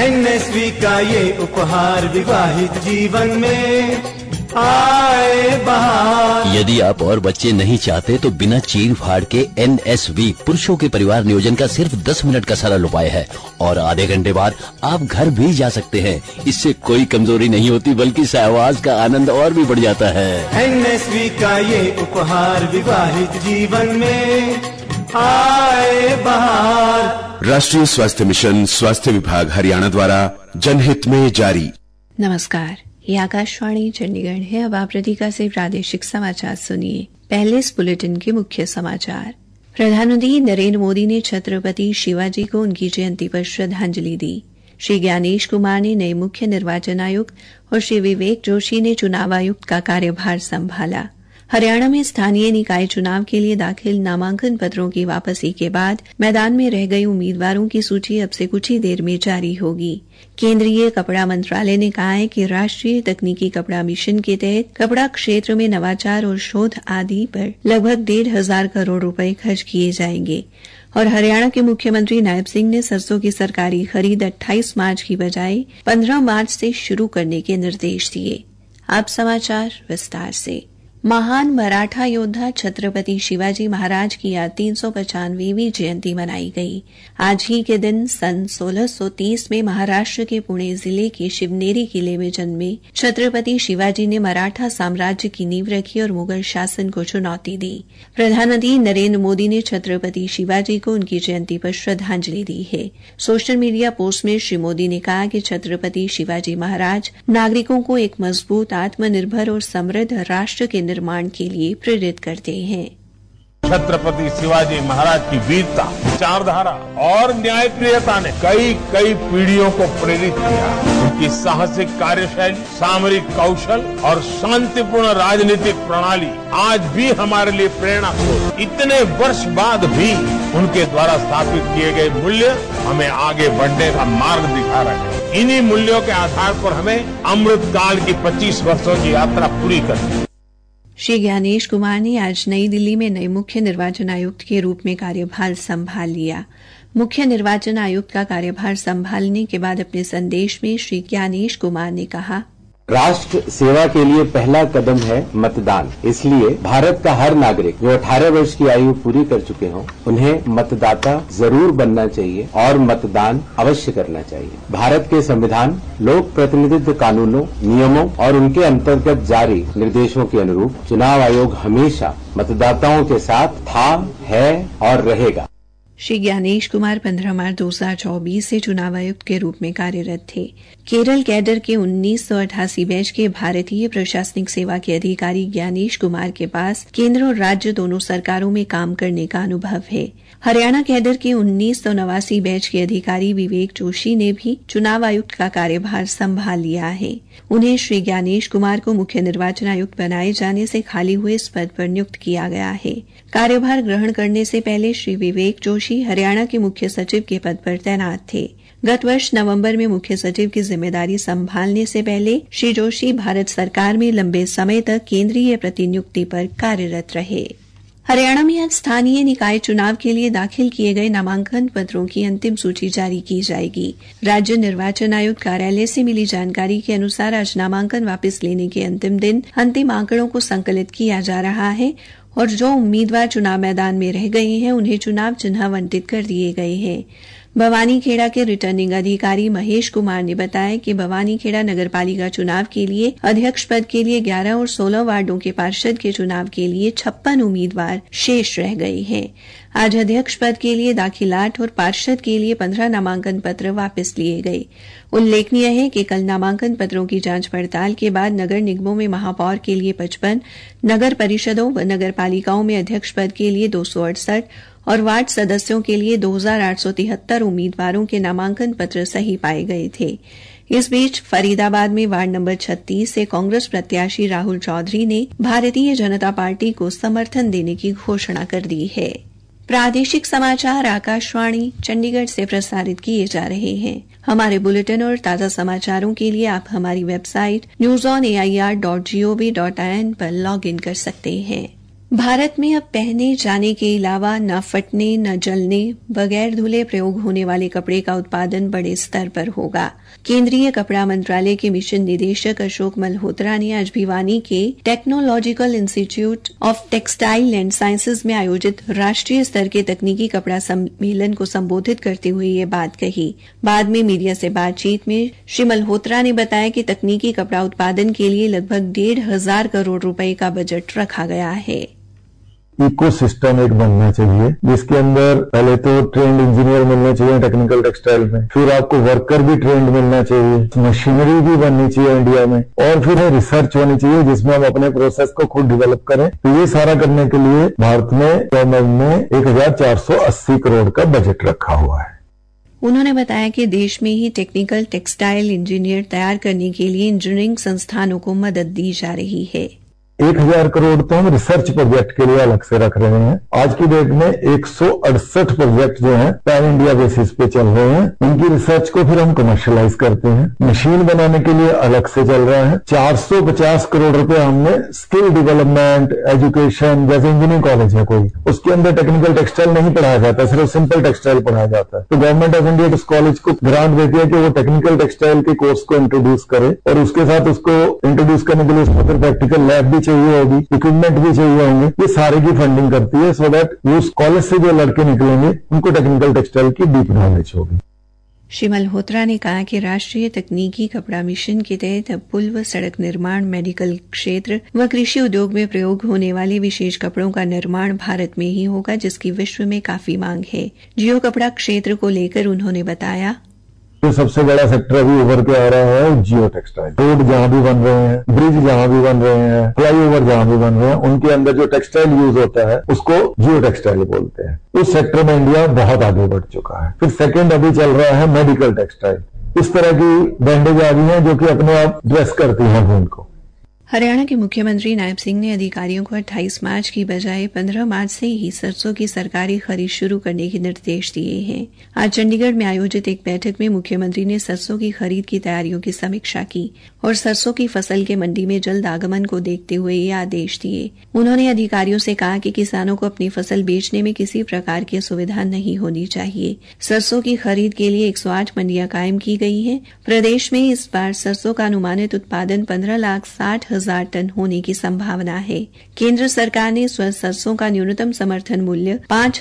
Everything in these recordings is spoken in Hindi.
एनएसवी का ये उपहार विवाहित जीवन में आए बहार। यदि आप और बच्चे नहीं चाहते तो बिना चीर फाड़ के NSV पुरुषों के परिवार नियोजन का सिर्फ 10 मिनट का सरल उपाय है और आधे घंटे बाद आप घर भी जा सकते हैं। इससे कोई कमजोरी नहीं होती बल्कि सहवास का आनंद और भी बढ़ जाता है। NSV का ये उपहार विवाहित जीवन में आए बहार। राष्ट्रीय स्वास्थ्य मिशन, स्वास्थ्य विभाग हरियाणा द्वारा जनहित में जारी। नमस्कार, ये आकाशवाणी चंडीगढ़ है। अब आप रतिका से प्रादेशिक समाचार सुनिए। पहले इस बुलेटिन के मुख्य समाचार। प्रधानमंत्री नरेंद्र मोदी ने छत्रपति शिवाजी को उनकी जयंती पर श्रद्धांजलि दी। श्री ज्ञानेश कुमार ने नए मुख्य निर्वाचन आयुक्त और श्री विवेक जोशी ने चुनाव आयुक्त का कार्यभार संभाला। हरियाणा में स्थानीय निकाय चुनाव के लिए दाखिल नामांकन पत्रों की वापसी के बाद मैदान में रह गए उम्मीदवारों की सूची अब से कुछ ही देर में जारी होगी। केंद्रीय कपड़ा मंत्रालय ने कहा है कि राष्ट्रीय तकनीकी कपड़ा मिशन के तहत कपड़ा क्षेत्र में नवाचार और शोध आदि पर लगभग 1,500 करोड़ रुपए खर्च किए जाएंगे। और हरियाणा के मुख्यमंत्री नायब सिंह ने सरसों की सरकारी खरीद 28 मार्च की बजाय 15 मार्च से शुरू करने के निर्देश दिए। अब समाचार विस्तार से। महान मराठा योद्धा छत्रपति शिवाजी महाराज की आज 395वीं जयंती मनाई गई। आज ही के दिन सन 1630 में महाराष्ट्र के पुणे जिले के शिवनेरी किले में जन्मे छत्रपति शिवाजी ने मराठा साम्राज्य की नींव रखी और मुगल शासन को चुनौती दी। प्रधानमंत्री नरेंद्र मोदी ने छत्रपति शिवाजी को उनकी जयंती पर श्रद्धांजलि दी है। सोशल मीडिया पोस्ट में श्री मोदी ने कहा कि छत्रपति शिवाजी महाराज नागरिकों को एक मजबूत, आत्मनिर्भर और समृद्ध राष्ट्र के निर्माण के लिए प्रेरित करते हैं। छत्रपति शिवाजी महाराज की वीरता, विचारधारा और न्यायप्रियता ने कई पीढ़ियों को प्रेरित किया। उनकी साहसिक कार्यशैली, सामरिक कौशल और शांतिपूर्ण राजनीतिक प्रणाली आज भी हमारे लिए प्रेरणा स्रोत। इतने वर्ष बाद भी उनके द्वारा स्थापित किए गए मूल्य हमें आगे बढ़ने का मार्ग दिखा रहे हैं। इन्हीं मूल्यों के आधार पर हमें अमृत काल की 25 वर्षों की यात्रा पूरी करनी है। श्री ज्ञानेश कुमार ने आज नई दिल्ली में नए मुख्य निर्वाचन आयुक्त के रूप में कार्यभार संभाल लिया। मुख्य निर्वाचन आयुक्त का कार्यभार संभालने के बाद अपने संदेश में श्री ज्ञानेश कुमार ने कहा, राष्ट्र सेवा के लिए पहला कदम है मतदान। इसलिए भारत का हर नागरिक जो 18 वर्ष की आयु पूरी कर चुके हों, उन्हें मतदाता जरूर बनना चाहिए और मतदान अवश्य करना चाहिए। भारत के संविधान, लोक प्रतिनिधित्व कानूनों, नियमों और उनके अंतर्गत जारी निर्देशों के अनुरूप चुनाव आयोग हमेशा मतदाताओं के साथ था, है और रहेगा। श्री ज्ञानेश कुमार 15 मार्च 2024 से चुनाव आयुक्त के रूप में कार्यरत थे। केरल कैडर के 1988 बैच के भारतीय प्रशासनिक सेवा के अधिकारी ज्ञानेश कुमार के पास केंद्र और राज्य दोनों सरकारों में काम करने का अनुभव है। हरियाणा कैडर के 1989 बैच के अधिकारी विवेक जोशी ने भी चुनाव आयुक्त का कार्यभार संभाल लिया है। उन्हें श्री ज्ञानेश कुमार को मुख्य निर्वाचन आयुक्त बनाए जाने से खाली हुए इस पद पर नियुक्त किया गया है। कार्यभार ग्रहण करने से पहले श्री विवेक जोशी हरियाणा के मुख्य सचिव के पद पर तैनात थे। गत वर्ष नवंबर में मुख्य सचिव की जिम्मेदारी संभालने से पहले श्री जोशी भारत सरकार में लंबे समय तक केंद्रीय प्रतिनियुक्ति पर कार्यरत रहे। हरियाणा में आज स्थानीय निकाय चुनाव के लिए दाखिल किए गए नामांकन पत्रों की अंतिम सूची जारी की जाएगी। राज्य निर्वाचन आयुक्त कार्यालय से मिली जानकारी के अनुसार आज नामांकन वापस लेने के अंतिम दिन अंतिम आंकड़ों को संकलित किया जा रहा है और जो उम्मीदवार चुनाव मैदान में रह गए हैं उन्हें चुनाव चिन्ह आवंटित कर दिए गए हैं। बवानीखेड़ा के रिटर्निंग अधिकारी महेश कुमार ने बताया कि बवानीखेड़ा नगरपालिका चुनाव के लिए अध्यक्ष पद के लिए 11 और 16 वार्डों के पार्षद के चुनाव के लिए 56 उम्मीदवार शेष रह गए हैं। आज अध्यक्ष पद के लिए दाखिल 8 और पार्षद के लिए 15 नामांकन पत्र वापस लिए गए। उल्लेखनीय है कि कल नामांकन पत्रों की जांच पड़ताल के बाद नगर निगमों में महापौर के लिए 55, नगर परिषदों व नगर पालिकाओं में अध्यक्ष पद के लिए 268 और वार्ड सदस्यों के लिए 2873 उम्मीदवारों के नामांकन पत्र सही पाए गए थे। इस बीच फरीदाबाद में वार्ड नंबर 36 से कांग्रेस प्रत्याशी राहुल चौधरी ने भारतीय जनता पार्टी को समर्थन देने की घोषणा कर दी है। प्रादेशिक समाचार आकाशवाणी चंडीगढ़ से प्रसारित किए जा रहे हैं। हमारे बुलेटिन और ताजा समाचारों के लिए आप हमारी वेबसाइट newsonair.gov.in पर लॉग इन कर सकते हैं। भारत में अब पहने जाने के अलावा न फटने न जलने बगैर धुले प्रयोग होने वाले कपड़े का उत्पादन बड़े स्तर पर होगा। केंद्रीय कपड़ा मंत्रालय के मिशन निदेशक अशोक मल्होत्रा ने आज भिवानी के technological institute of textile and sciences में आयोजित राष्ट्रीय स्तर के तकनीकी कपड़ा सम्मेलन को संबोधित करते हुए ये बात कही। बाद में मीडिया से बातचीत में श्री मल्होत्रा ने बताया कि तकनीकी कपड़ा उत्पादन के लिए लगभग 1,500 करोड़ रुपए का बजट रखा गया है। इकोसिस्टम एक बनना चाहिए जिसके अंदर पहले तो ट्रेंड इंजीनियर मिलने चाहिए टेक्निकल टेक्सटाइल में, फिर आपको वर्कर भी ट्रेंड मिलना चाहिए, मशीनरी भी बननी चाहिए इंडिया में, और फिर रिसर्च होनी चाहिए जिसमें हम अपने प्रोसेस को खुद डेवलप करें। तो ये सारा करने के लिए भारत में गवर्नमेंट ने 1,480 करोड़ का बजट रखा हुआ है। उन्होंने बताया कि देश में ही टेक्निकल टेक्सटाइल इंजीनियर तैयार करने के लिए इंजीनियरिंग संस्थानों को मदद दी जा रही है। 1,000 करोड़ तो हम रिसर्च प्रोजेक्ट के लिए अलग से रख रहे हैं। आज की डेट में 168 प्रोजेक्ट जो हैं पैन इंडिया बेसिस पे चल रहे हैं, उनकी रिसर्च को फिर हम कमर्शियलाइज करते हैं। मशीन बनाने के लिए अलग से चल रहा है। 450 करोड़ रुपए हमने स्किल डेवलपमेंट एजुकेशन, जैसे इंजीनियरिंग कॉलेज है कोई, उसके अंदर टेक्निकल टेक्सटाइल नहीं पढ़ाया जाता, सिर्फ सिंपल टेक्सटाइल पढ़ाया जाता है। तो गवर्नमेंट ऑफ इंडिया उस कॉलेज को ग्रांट देती है कि वो टेक्निकल टेक्सटाइल के कोर्स को इंट्रोड्यूस करे, और उसके साथ उसको इंट्रोड्यूस करने के लिए उसको फिर प्रैक्टिकल लैब भी चाहिए होगी, इक्विपमेंट भी चाहिए होंगे। ये सारे की फंडिंग करती है सो दैट उस कॉलेज से जो लड़के निकलेंगे उनको टेक्निकल टेक्सटाइल की डीप नॉलेज होगी। श्री मल्होत्रा ने कहा कि राष्ट्रीय तकनीकी कपड़ा मिशन के तहत अब पुल व सड़क निर्माण, मेडिकल क्षेत्र व कृषि उद्योग में प्रयोग होने वाले विशेष कपड़ों का निर्माण भारत में ही होगा, जिसकी विश्व में काफी मांग है। जियो कपड़ा क्षेत्र को लेकर उन्होंने बताया, जो सबसे बड़ा सेक्टर अभी उभर के आ रहा है जियो टेक्सटाइल। रोड जहां भी बन रहे हैं, ब्रिज जहां भी बन रहे हैं, फ्लाईओवर जहां भी बन रहे हैं, उनके अंदर जो टेक्सटाइल यूज होता है उसको जियो टेक्सटाइल बोलते हैं। उस सेक्टर में इंडिया बहुत आगे बढ़ चुका है। फिर सेकंड अभी चल रहा है मेडिकल टेक्सटाइल। इस तरह की बैंडेज आ गई हैं जो कि अपने आप ड्रेस करती हैं वुंड को। हरियाणा के मुख्यमंत्री नायब सिंह ने अधिकारियों को 28 मार्च की बजाय 15 मार्च से ही सरसों की सरकारी खरीद शुरू करने के निर्देश दिए हैं। आज चंडीगढ़ में आयोजित एक बैठक में मुख्यमंत्री ने सरसों की खरीद की तैयारियों की समीक्षा की और सरसों की फसल के मंडी में जल्द आगमन को देखते हुए ये आदेश दिए। उन्होंने अधिकारियों से कहा कि किसानों को अपनी फसल बेचने में किसी प्रकार की असुविधा नहीं होनी चाहिए। सरसों की खरीद के लिए 108 मंडियां कायम की गई हैं। प्रदेश में इस बार सरसों का अनुमानित उत्पादन 15,60,000 टन होने की संभावना है। केंद्र सरकार ने इस वर्ष सरसों का न्यूनतम समर्थन मूल्य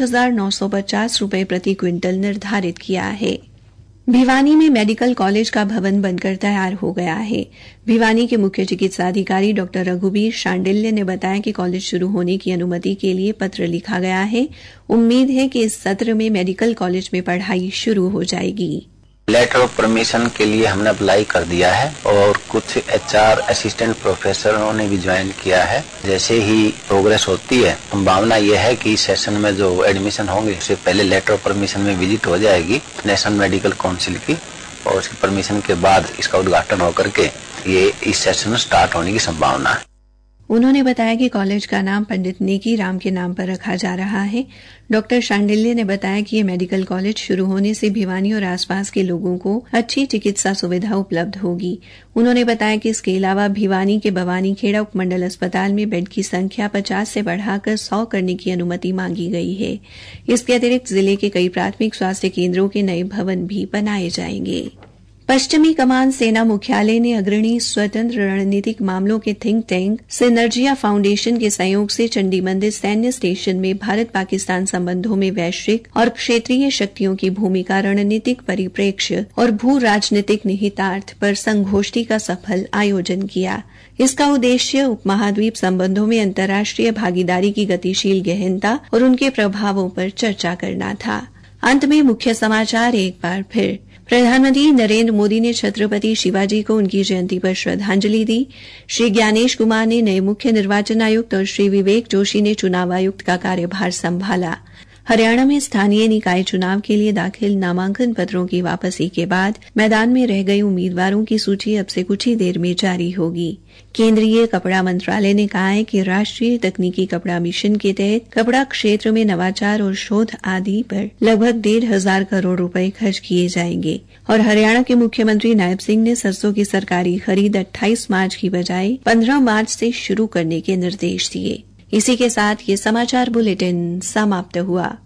5,950 रुपए प्रति क्विंटल निर्धारित किया है। भिवानी में मेडिकल कॉलेज का भवन बनकर तैयार हो गया है। भिवानी के मुख्य चिकित्सा अधिकारी डॉक्टर रघुबीर शांडिल्य ने बताया कि कॉलेज शुरू होने की अनुमति के लिए पत्र लिखा गया है। उम्मीद है कि इस सत्र में मेडिकल कॉलेज में पढ़ाई शुरू हो जाएगी। लेटर ऑफ परमिशन के लिए हमने अप्लाई कर दिया है और कुछ HR असिस्टेंट प्रोफेसरों ने भी ज्वाइन किया है। जैसे ही प्रोग्रेस होती है, संभावना यह है कि इस सेशन में जो एडमिशन होंगे उससे पहले लेटर ऑफ परमिशन में विजिट हो जाएगी नेशनल मेडिकल काउंसिल की, और उसकी परमिशन के बाद इसका उद्घाटन होकर के ये इस सेशन स्टार्ट होने की संभावना है। उन्होंने बताया कि कॉलेज का नाम पंडित नेकी राम के नाम पर रखा जा रहा है। डॉक्टर शांडिल्य ने बताया कि यह मेडिकल कॉलेज शुरू होने से भिवानी और आसपास के लोगों को अच्छी चिकित्सा सुविधा उपलब्ध होगी। उन्होंने बताया कि इसके अलावा भिवानी के बवानीखेड़ा उपमंडल अस्पताल में बेड की संख्या 50 से बढ़ाकर 100 करने की अनुमति मांगी गई है। इसके अतिरिक्त जिले के कई प्राथमिक स्वास्थ्य केंद्रों के नए भवन भी बनाए जाएंगे। पश्चिमी कमान सेना मुख्यालय ने अग्रणी स्वतंत्र रणनीतिक मामलों के थिंक टैंक सिनर्जिया फाउंडेशन के सहयोग से चंडी मंदिर सैन्य स्टेशन में भारत पाकिस्तान संबंधों में वैश्विक और क्षेत्रीय शक्तियों की भूमिका, रणनीतिक परिप्रेक्ष्य और भू राजनीतिक निहितार्थ पर संगोष्ठी का सफल आयोजन किया। इसका उद्देश्य उपमहाद्वीप संबंधों में अंतर्राष्ट्रीय भागीदारी की गतिशील गहनता और उनके प्रभावों पर चर्चा करना था। अंत में मुख्य समाचार एक बार फिर। प्रधानमंत्री नरेंद्र मोदी ने छत्रपति शिवाजी को उनकी जयंती पर श्रद्धांजलि दी। श्री ज्ञानेश कुमार ने नए मुख्य निर्वाचन आयुक्त और श्री विवेक जोशी ने चुनाव आयुक्त का कार्यभार संभाला। हरियाणा में स्थानीय निकाय चुनाव के लिए दाखिल नामांकन पत्रों की वापसी के बाद मैदान में रह गए उम्मीदवारों की सूची अब से कुछ ही देर में जारी होगी। केंद्रीय कपड़ा मंत्रालय ने कहा है कि राष्ट्रीय तकनीकी कपड़ा मिशन के तहत कपड़ा क्षेत्र में नवाचार और शोध आदि पर लगभग 1,500 करोड़ रुपए खर्च किए जाएंगे। और हरियाणा के मुख्यमंत्री नायब सिंह ने सरसों की सरकारी खरीद 28 मार्च की बजाय 15 मार्च से शुरू करने के निर्देश दिए। इसी के साथ ये समाचार बुलेटिन समाप्त हुआ।